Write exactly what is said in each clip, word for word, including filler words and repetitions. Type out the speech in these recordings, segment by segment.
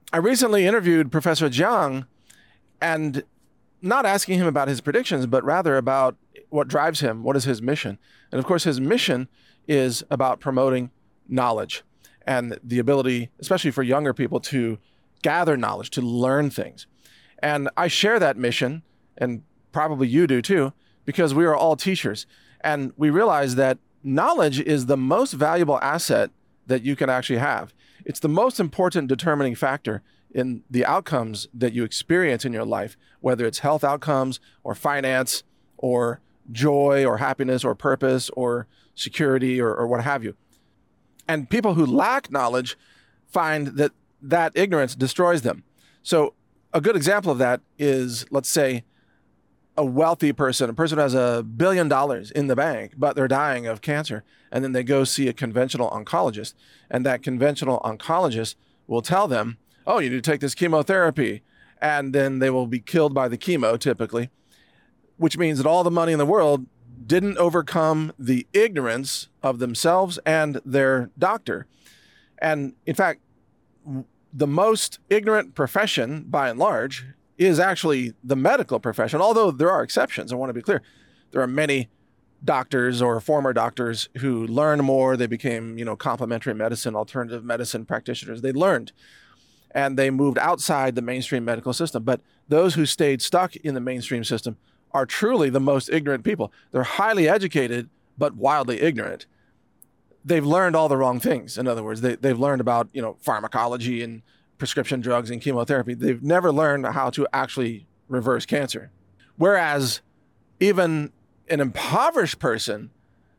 I recently interviewed Professor Jiang, and not asking him about his predictions, but rather about what drives him, what is his mission. And of course, his mission is about promoting knowledge and the ability, especially for younger people, to gather knowledge, to learn things. And I share that mission, and probably you do too, because we are all teachers. And we realize that knowledge is the most valuable asset that you can actually have. It's the most important determining factor in the outcomes that you experience in your life, whether it's health outcomes or finance or joy or happiness or purpose or security or, or what have you. And people who lack knowledge find that that ignorance destroys them. So a good example of that is, let's say, a wealthy person, a person who has a billion dollars in the bank, but they're dying of cancer. And then they go see a conventional oncologist. And that conventional oncologist will tell them, oh, you need to take this chemotherapy. And then they will be killed by the chemo, typically, which means that all the money in the world didn't overcome the ignorance of themselves and their doctor. And in fact, the most ignorant profession, by and large, is actually the medical profession, although there are exceptions. I want to be clear. There are many doctors or former doctors who learned more. They became, you know, complementary medicine, alternative medicine practitioners. They learned and they moved outside the mainstream medical system. But those who stayed stuck in the mainstream system are truly the most ignorant people. They're highly educated, but wildly ignorant. They've learned all the wrong things. In other words, they, they've learned about, you know, pharmacology and prescription drugs and chemotherapy. They've never learned how to actually reverse cancer. Whereas even an impoverished person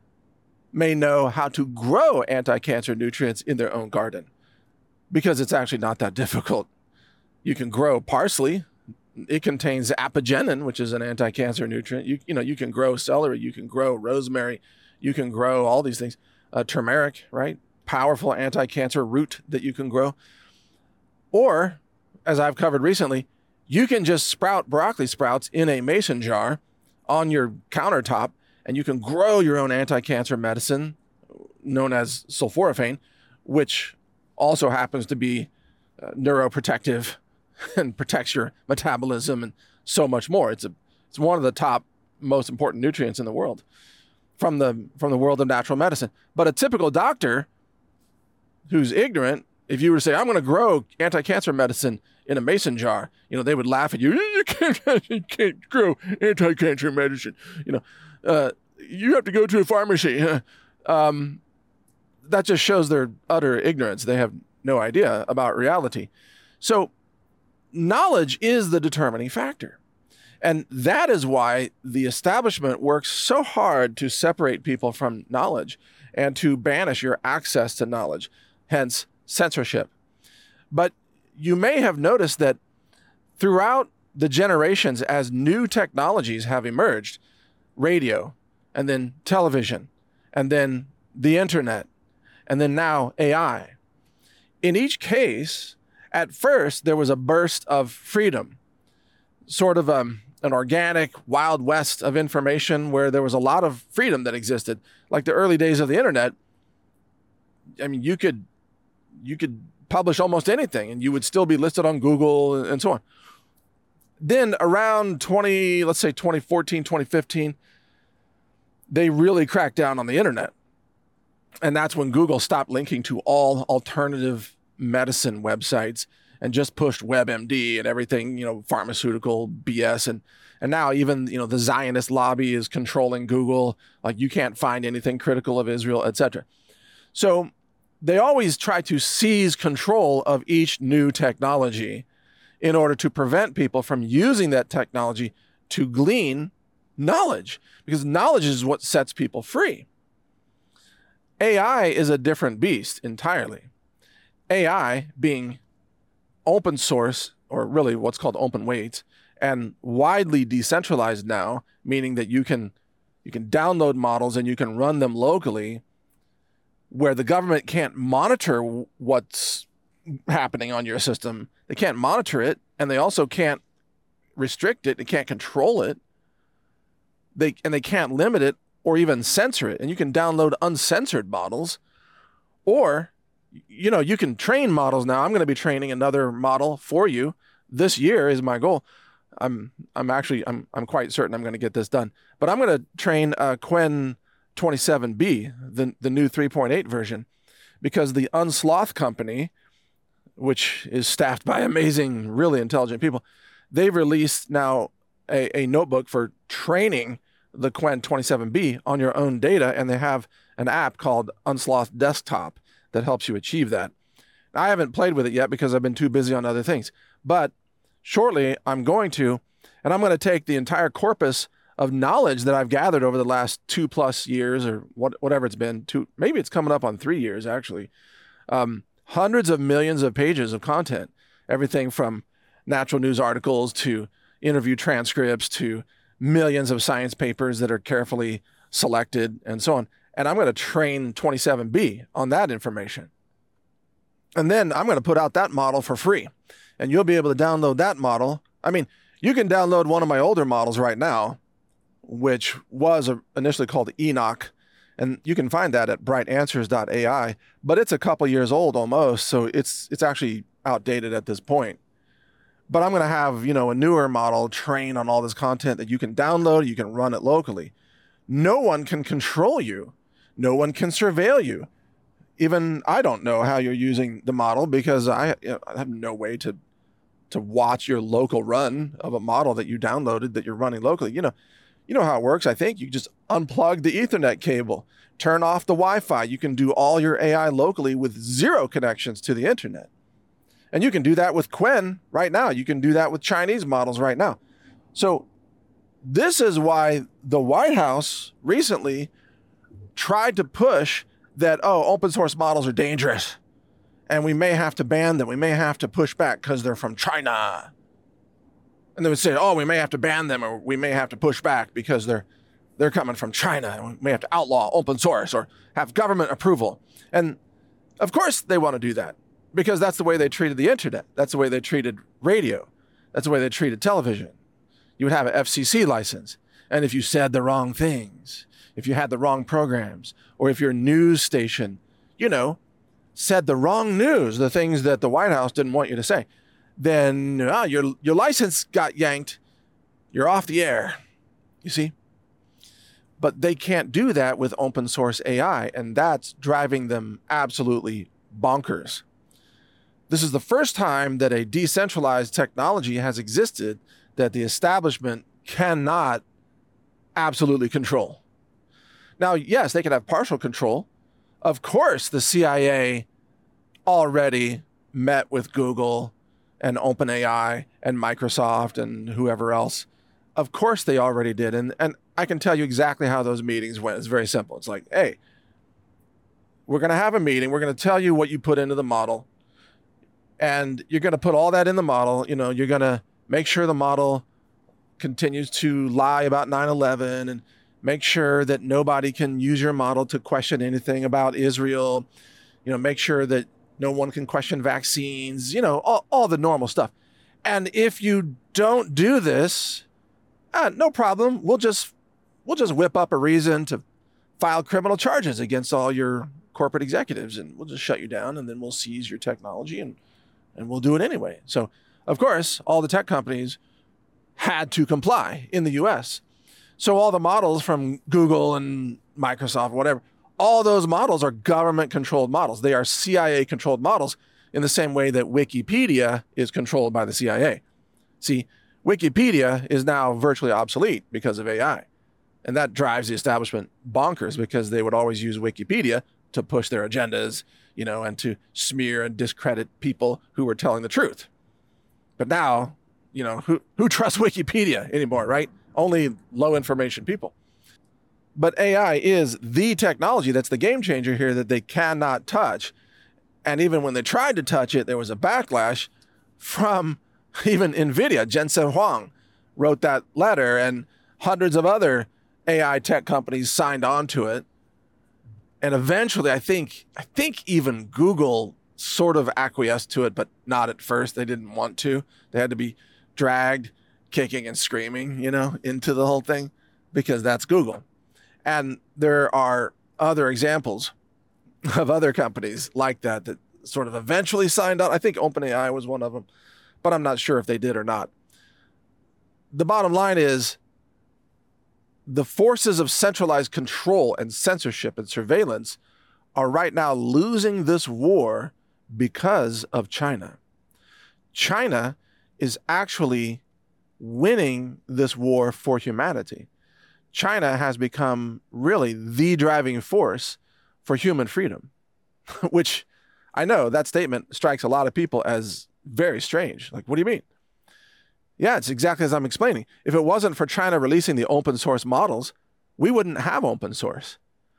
may know how to grow anti-cancer nutrients in their own garden, because it's actually not that difficult. You can grow parsley. It contains apigenin, which is an anti-cancer nutrient. You, you know, you can grow celery, you can grow rosemary, you can grow all these things. Uh, turmeric, right? Powerful anti-cancer root that you can grow. Or, as I've covered recently, you can just sprout broccoli sprouts in a mason jar on your countertop, and you can grow your own anti-cancer medicine known as sulforaphane, which also happens to be uh, neuroprotective and protects your metabolism and so much more. It's a, it's one of the top most important nutrients in the world from the from the world of natural medicine. But a typical doctor who's ignorant, if you were to say, I'm going to grow anti-cancer medicine in a mason jar, you know, they would laugh at you. You can't, you can't grow anti-cancer medicine. You know, uh, you have to go to a pharmacy. um, that just shows their utter ignorance. They have no idea about reality. So knowledge is the determining factor. And that is why the establishment works so hard to separate people from knowledge and to banish your access to knowledge, hence censorship. But you may have noticed that throughout the generations, as new technologies have emerged, radio, and then television, and then the internet, and then now A I, in each case, at first, there was a burst of freedom, sort of um, an organic Wild West of information where there was a lot of freedom that existed. Like the early days of the internet, I mean, you could you could publish almost anything and you would still be listed on Google and so on. Then around twenty, let's say twenty fourteen, twenty fifteen, they really cracked down on the internet. And that's when Google stopped linking to all alternative medicine websites and just pushed WebMD and everything, you know, pharmaceutical B S. And, and now even, you know, the Zionist lobby is controlling Google. Like you can't find anything critical of Israel, et cetera. So they always try to seize control of each new technology in order to prevent people from using that technology to glean knowledge, because knowledge is what sets people free. A I is a different beast entirely. A I being open source, or really what's called open weights, and widely decentralized now, meaning that you can you can download models and you can run them locally, where the government can't monitor what's happening on your system. They can't monitor it, and they also can't restrict it. They can't control it. They and they can't limit it or even censor it. And you can download uncensored models, or you know, you can train models now. I'm going to be training another model for you this year is my goal. I'm I'm actually I'm I'm quite certain I'm going to get this done. But I'm going to train uh, Qwen twenty-seven B, the the new three point eight version, because the Unsloth company, which is staffed by amazing, really intelligent people, they've released now a, a notebook for training the Qwen twenty-seven B on your own data, and they have an app called Unsloth Desktop that helps you achieve that. I haven't played with it yet because I've been too busy on other things, but shortly I'm going to, and I'm going to take the entire corpus of knowledge that I've gathered over the last two plus years, or what, whatever it's been, two, maybe it's coming up on three years actually, um, hundreds of millions of pages of content, everything from natural news articles to interview transcripts to millions of science papers that are carefully selected and so on. And I'm going to train twenty-seven B on that information. And then I'm going to put out that model for free. And you'll be able to download that model. I mean, you can download one of my older models right now, which was initially called Enoch. And you can find that at bright answers dot A I. But it's a couple years old almost, so it's it's actually outdated at this point. But I'm going to have, you know, a newer model train on all this content that you can download, you can run it locally. No one can control you. No one can surveil you. Even I don't know how you're using the model because I, you know, I have no way to to watch your local run of a model that you downloaded that you're running locally. You know, you know how it works, I think. You just unplug the Ethernet cable, turn off the Wi-Fi. You can do all your A I locally with zero connections to the internet. And you can do that with Qwen right now. You can do that with Chinese models right now. So this is why the White House recently tried to push that, oh, open source models are dangerous and we may have to ban them. We may have to push back because they're from China. And they would say, oh, we may have to ban them or we may have to push back because they're they're coming from China and we may have to outlaw open source or have government approval. And of course they want to do that because that's the way they treated the internet. That's the way they treated radio. That's the way they treated television. You would have an F C C license. And if you said the wrong things, if you had the wrong programs, or if your news station, you know, said the wrong news, the things that the White House didn't want you to say, then ah, your your license got yanked. You're off the air, you see? But they can't do that with open source A I, and that's driving them absolutely bonkers. This is the first time that a decentralized technology has existed that the establishment cannot absolutely control. Now, yes, they can have partial control. Of course, the C I A already met with Google and OpenAI and Microsoft and whoever else. Of course, they already did. And, and I can tell you exactly how those meetings went. It's very simple. It's like, hey, we're going to have a meeting. We're going to tell you what you put into the model. And you're going to put all that in the model. You know, you're going to make sure the model continues to lie about nine eleven and make sure that nobody can use your model to question anything about Israel. You know, make sure that no one can question vaccines, you know, all, all the normal stuff. And if you don't do this, uh, no problem. We'll just we'll just whip up a reason to file criminal charges against all your corporate executives, and we'll just shut you down, and then we'll seize your technology, and and we'll do it anyway. So, of course, all the tech companies had to comply in the U S. So all the models from Google and Microsoft, whatever, all those models are government-controlled models. They are C I A-controlled models in the same way that Wikipedia is controlled by the C I A. See, Wikipedia is now virtually obsolete because of A I. And that drives the establishment bonkers because they would always use Wikipedia to push their agendas, you know, and to smear and discredit people who were telling the truth. But now, you know, who, who trusts Wikipedia anymore, right? Only low information people. But A I is the technology that's the game changer here that they cannot touch. And even when they tried to touch it, there was a backlash from even NVIDIA. Jensen Huang wrote that letter, and hundreds of other A I tech companies signed on to it. And eventually, I think, I think even Google sort of acquiesced to it, but not at first. They didn't want to. They had to be dragged, kicking and screaming, you know, into the whole thing, because that's Google. And there are other examples. of other companies like that that sort of eventually signed on. I think OpenAI was one of them, but I'm not sure if they did or not. The bottom line is the forces of centralized control and censorship and surveillance are right now losing this war because of China. China is actually winning this war for humanity. China has become really the driving force for human freedom, which I know that statement strikes a lot of people as very strange. Like, what do you mean? Yeah, it's exactly as I'm explaining. If it wasn't for China releasing the open source models, we wouldn't have open source.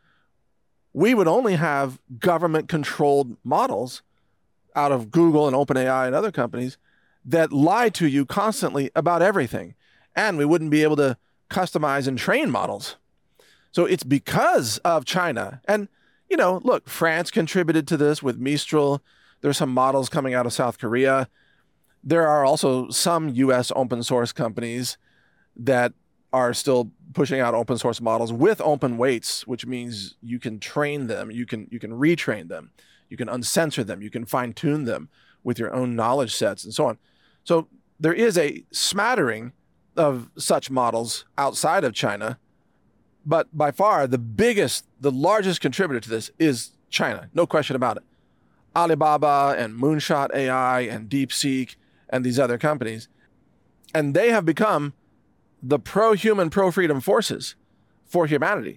We would only have government-controlled models out of Google and OpenAI and other companies that lie to you constantly about everything. And we wouldn't be able to customize and train models. So it's because of China. And, you know, look, France contributed to this with Mistral. There's some models coming out of South Korea. There are also some U S open source companies that are still pushing out open source models with open weights, which means you can train them, you can you can retrain them, you can uncensor them, you can fine-tune them with your own knowledge sets and so on. So there is a smattering of such models outside of China, but by far the biggest, the largest contributor to this is China, no question about it. Alibaba and Moonshot A I and DeepSeek and these other companies. And they have become the pro-human, pro-freedom forces for humanity.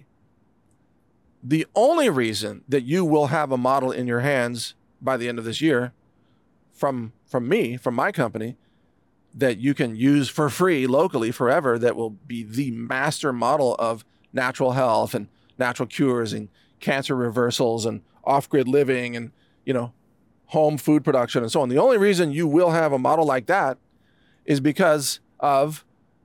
The only reason that you will have a model in your hands by the end of this year from, from me, from my company, that you can use for free locally forever, that will be the master model of natural health and natural cures and cancer reversals and off-grid living and, you know, home food production and so on. The only reason you will have a model like that is because of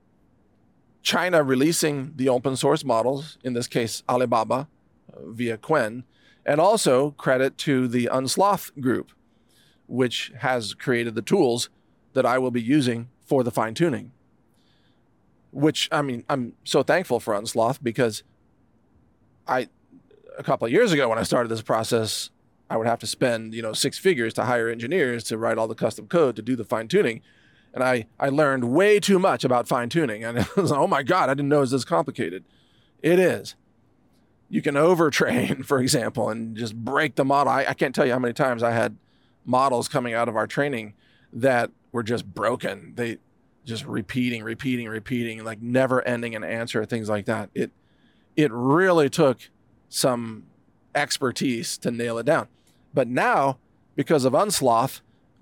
China releasing the open source models, in this case, Alibaba uh, via Qwen, and also credit to the Unsloth group, which has created the tools that I will be using for the fine tuning. Which, I mean, I'm so thankful for Unsloth because I, a couple of years ago when I started this process, I would have to spend, you know, six figures to hire engineers to write all the custom code to do the fine tuning. And I, I learned way too much about fine tuning. And I was like, oh my God, I didn't know it was this complicated. It is. You can overtrain, for example, and just break the model. I, I can't tell you how many times I had models coming out of our training that were just broken. They just repeating, repeating, repeating, like never ending an answer, things like that. It, it really took some expertise to nail it down. But now, because of Unsloth,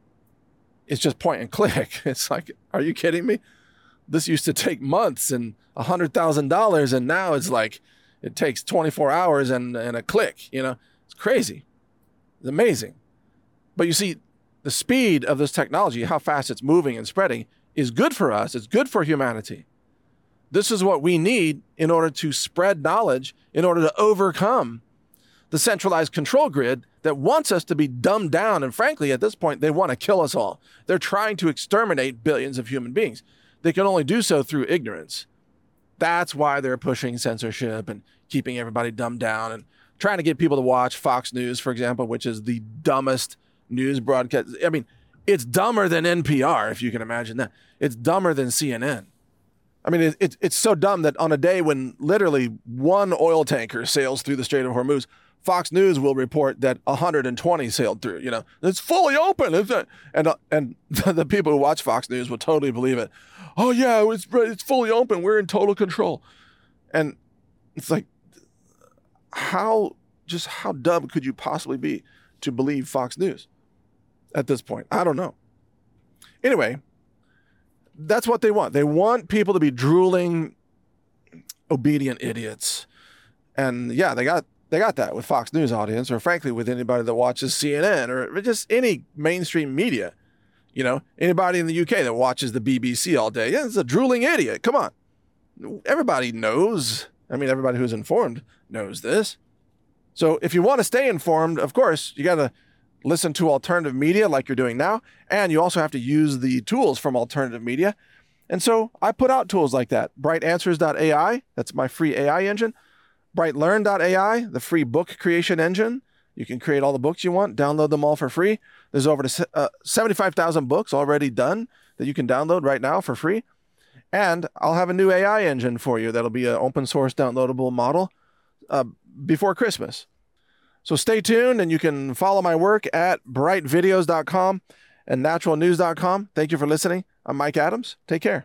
it's just point and click. It's like, are you kidding me? This used to take months and one hundred thousand dollars, and now it's like, it takes twenty-four hours and, and a click. You know, it's crazy. It's amazing. But you see, the speed of this technology, how fast it's moving and spreading, is good for us. It's good for humanity. This is what we need in order to spread knowledge, in order to overcome the centralized control grid that wants us to be dumbed down. And frankly, at this point, they want to kill us all. They're trying to exterminate billions of human beings. They can only do so through ignorance. That's why they're pushing censorship and keeping everybody dumbed down and trying to get people to watch Fox News, for example, which is the dumbest news broadcast. I mean, it's dumber than N P R, if you can imagine that. It's dumber than C N N. I mean, it, it, it's so dumb that on a day when literally one oil tanker sails through the Strait of Hormuz, Fox News will report that one hundred twenty sailed through. You know, it's fully open. It's a, and uh, and the people who watch Fox News will totally believe it. Oh yeah, it's it's fully open. We're in total control. And it's like, how just how dumb could you possibly be to believe Fox News at this point? I don't know. Anyway, that's what they want. They want people to be drooling, obedient idiots. And yeah, they got they got that with Fox News audience, or frankly with anybody that watches C N N or just any mainstream media. You know, anybody in the U K that watches the B B C all day, yeah, it's a drooling idiot. Come on. Everybody knows. I mean, everybody who's informed knows this. So if you want to stay informed, of course, you got to listen to alternative media like you're doing now. And you also have to use the tools from alternative media. And so I put out tools like that. bright answers dot A I, that's my free A I engine. bright learn dot A I, the free book creation engine. You can create all the books you want, download them all for free. There's over to uh, seventy-five thousand books already done that you can download right now for free. And I'll have a new A I engine for you that'll be an open source downloadable model uh, before Christmas. So stay tuned, and you can follow my work at bright videos dot com and natural news dot com. Thank you for listening. I'm Mike Adams. Take care.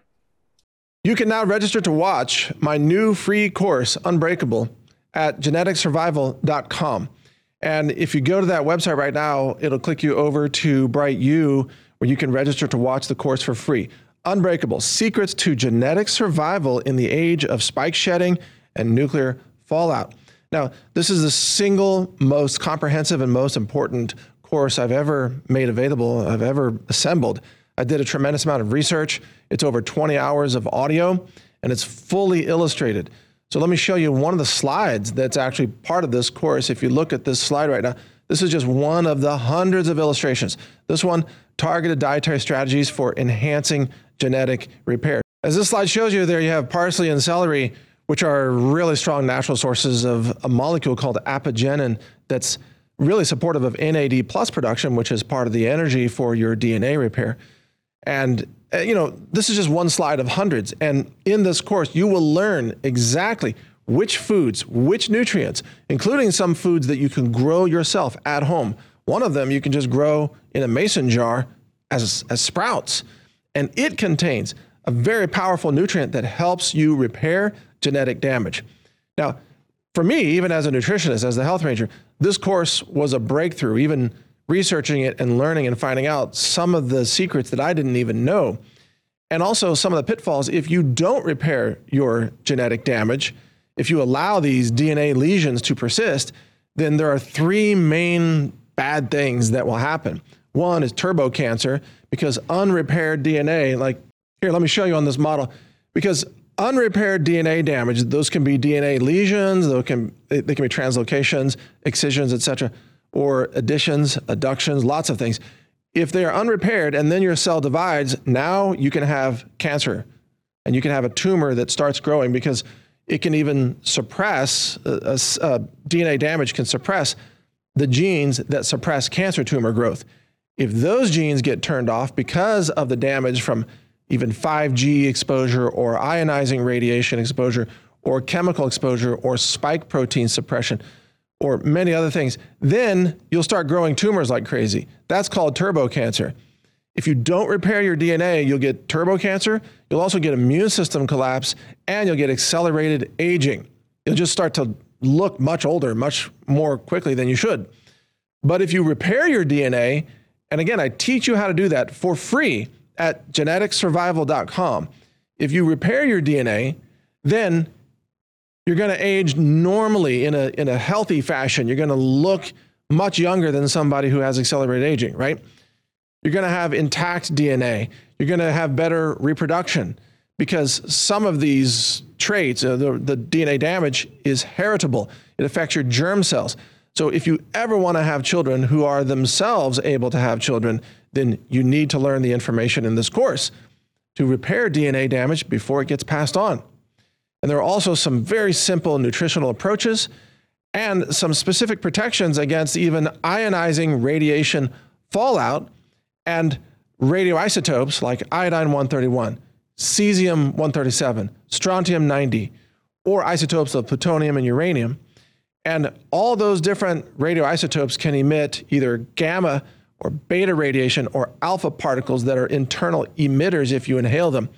You can now register to watch my new free course, Unbreakable, at genetic survival dot com. And if you go to that website right now, it'll click you over to BrightU, where you can register to watch the course for free. Unbreakable, Secrets to Genetic Survival in the Age of Spike Shedding and Nuclear Fallout. Now, this is the single most comprehensive and most important course I've ever made available, I've ever assembled. I did a tremendous amount of research. It's over twenty hours of audio, and it's fully illustrated. So let me show you one of the slides that's actually part of this course. If you look at this slide right now, this is just one of the hundreds of illustrations. This one, targeted dietary strategies for enhancing genetic repair. As this slide shows you, there you have parsley and celery, which are really strong natural sources of a molecule called apigenin that's really supportive of N A D plus production, which is part of the energy for your D N A repair. And, uh, you know, this is just one slide of hundreds. And in this course, you will learn exactly which foods, which nutrients, including some foods that you can grow yourself at home. One of them you can just grow in a mason jar as, as sprouts. And it contains a very powerful nutrient that helps you repair genetic damage. Now, for me, even as a nutritionist, as the Health Ranger, this course was a breakthrough, even researching it and learning and finding out some of the secrets that I didn't even know. And also some of the pitfalls if you don't repair your genetic damage. If you allow these D N A lesions to persist, then there are three main bad things that will happen. One is turbo cancer, because unrepaired D N A, like here, let me show you on this model, because unrepaired D N A damage, those can be D N A lesions, those can, they can be translocations, excisions, et cetera, or additions, adductions, lots of things. If they are unrepaired and then your cell divides, now you can have cancer and you can have a tumor that starts growing, because it can even suppress, uh, uh, D N A damage can suppress the genes that suppress cancer tumor growth. If those genes get turned off because of the damage from even five G exposure or ionizing radiation exposure or chemical exposure or spike protein suppression or many other things, then you'll start growing tumors like crazy. That's called turbo cancer. If you don't repair your D N A, you'll get turbo cancer, you'll also get immune system collapse, and you'll get accelerated aging. You'll just start to look much older, much more quickly than you should. But if you repair your D N A, and again, I teach you how to do that for free at genetic survival dot com. If you repair your D N A, then you're going to age normally in a, in a healthy fashion. You're going to look much younger than somebody who has accelerated aging, right? You're going to have intact D N A. You're going to have better reproduction, because some of these traits, uh, the, the D N A damage, is heritable. It affects your germ cells. So if you ever want to have children who are themselves able to have children, then you need to learn the information in this course to repair D N A damage before it gets passed on. And there are also some very simple nutritional approaches and some specific protections against even ionizing radiation fallout and radioisotopes like iodine one thirty-one, cesium one thirty-seven, strontium ninety, or isotopes of plutonium and uranium. And all those different radioisotopes can emit either gamma or beta radiation or alpha particles that are internal emitters if you inhale them.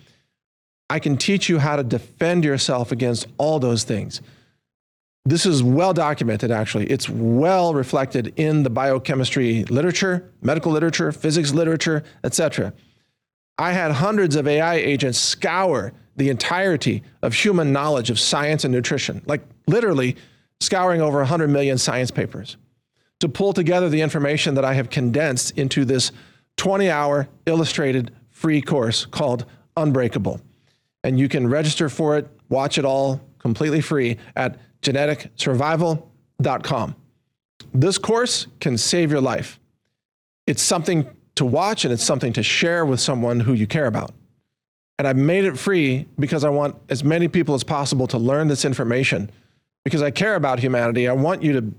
I can teach you how to defend yourself against all those things. This is well documented, actually. It's well reflected in the biochemistry literature, medical literature, physics literature, et cetera. I had hundreds of A I agents scour the entirety of human knowledge of science and nutrition, like literally scouring over one hundred million science papers to pull together the information that I have condensed into this twenty hour illustrated free course called Unbreakable. And you can register for it, watch it all completely free at genetic survival dot com. This course can save your life. It's something to watch and it's something to share with someone who you care about. And I've made it free because I want as many people as possible to learn this information, because I care about humanity. I want you to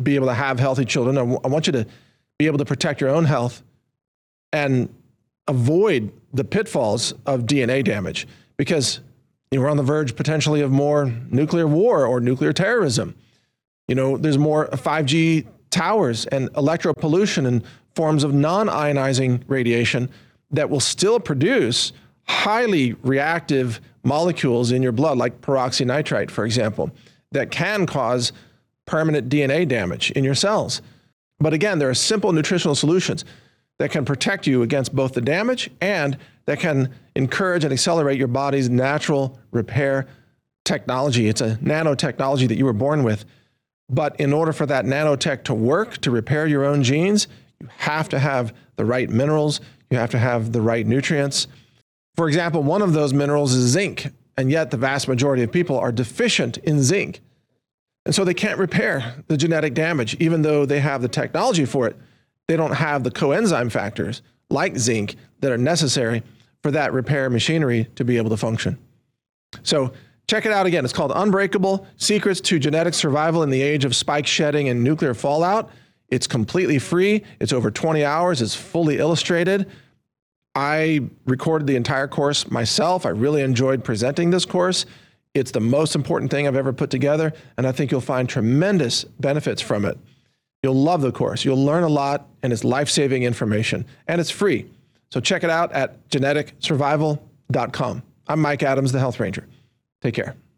be able to have healthy children. I, w- I want you to be able to protect your own health and avoid the pitfalls of D N A damage, because you know, we're on the verge potentially of more nuclear war or nuclear terrorism. You know, there's more five G towers and electro pollution and forms of non-ionizing radiation that will still produce highly reactive molecules in your blood, like peroxynitrite, for example, that can cause permanent D N A damage in your cells. But again, there are simple nutritional solutions that can protect you against both the damage and that can encourage and accelerate your body's natural repair technology. It's a nanotechnology that you were born with. But in order for that nanotech to work, to repair your own genes, you have to have the right minerals. You have to have the right nutrients. For example, one of those minerals is zinc, and yet the vast majority of people are deficient in zinc. And so they can't repair the genetic damage, even though they have the technology for it. They don't have the coenzyme factors like zinc that are necessary for that repair machinery to be able to function. So check it out again. It's called Unbreakable: Secrets to Genetic Survival in the Age of Spike Shedding and Nuclear Fallout. It's completely free. It's over twenty hours. It's fully illustrated. I recorded the entire course myself. I really enjoyed presenting this course. It's the most important thing I've ever put together, and I think you'll find tremendous benefits from it. You'll love the course. You'll learn a lot, and it's life-saving information, and it's free. So check it out at genetic survival dot com. I'm Mike Adams, the Health Ranger. Take care.